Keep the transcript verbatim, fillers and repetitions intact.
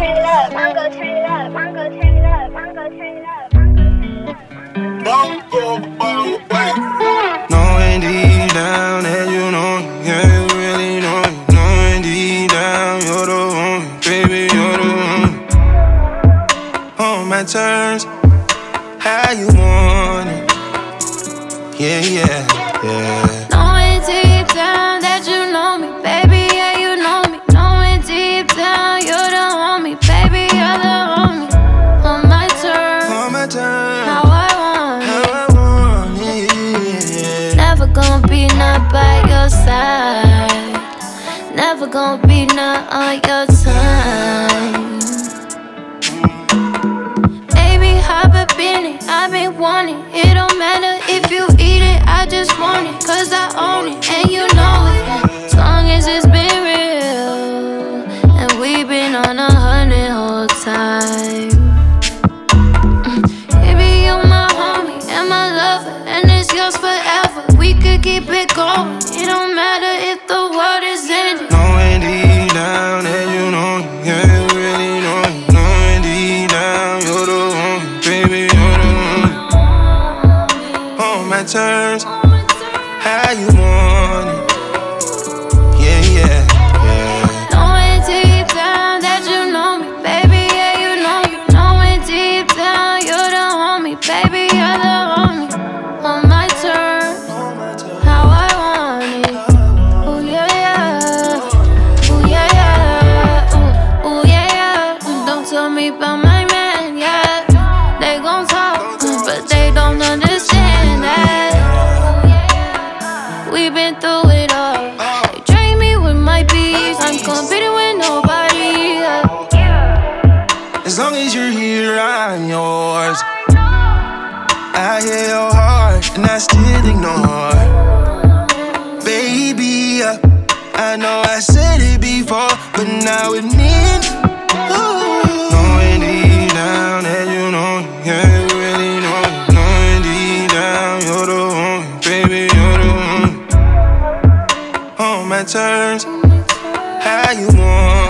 turn it up. I'm gon' turn it up. I'm gon' turn it up. I'm gon' turn it up. Knowing deep down that you know me, yeah, you really know me. Knowing deep down you're the one, baby, you're the one. On my terms, how you want it? Yeah, yeah, yeah. Knowing deep down that you know me, baby, yeah, you know me. Knowing deep down you're the homie, baby, you're the homie. On my terms, On my terms, how I want how it. I want it. Never gonna be not by your side. Never gonna be not on your time. Baby, hop up in it, I've been wanting. It don't matter if you eat it, I just want it. Cause I own it, and you know it. As long as it's been real, and we've been on a hundred whole time. Baby, you're my homie and my lover, and it's yours forever. We could keep it going. It don't matter if the world is ending. Knowing deep down that you know me, yeah, you really know me. Knowing deep down you're the one, baby, you're the one. On my terms, how you want it? Yeah, yeah, yeah. Knowing deep down that you know me, baby, yeah, you know me. Knowing deep down you're the homie, baby, you're the homie. On my terms, how I want it. Ooh, yeah, yeah. Ooh, yeah, yeah. Ooh, ooh, yeah, yeah. Ooh, don't tell me about my man, yeah. They gon' talk, but they don't understand that. We've been through it all. They drain me with my beats. I'm competing with nobody. Yeah. As long as you're here, I'm yours. I hear your heart, and I still ignore. Baby, uh, I know I said it before, but now it means knowing deep down that you know me, yeah, you really know me. Knowing deep down you're the one, baby, you're the one. On my terms, how you want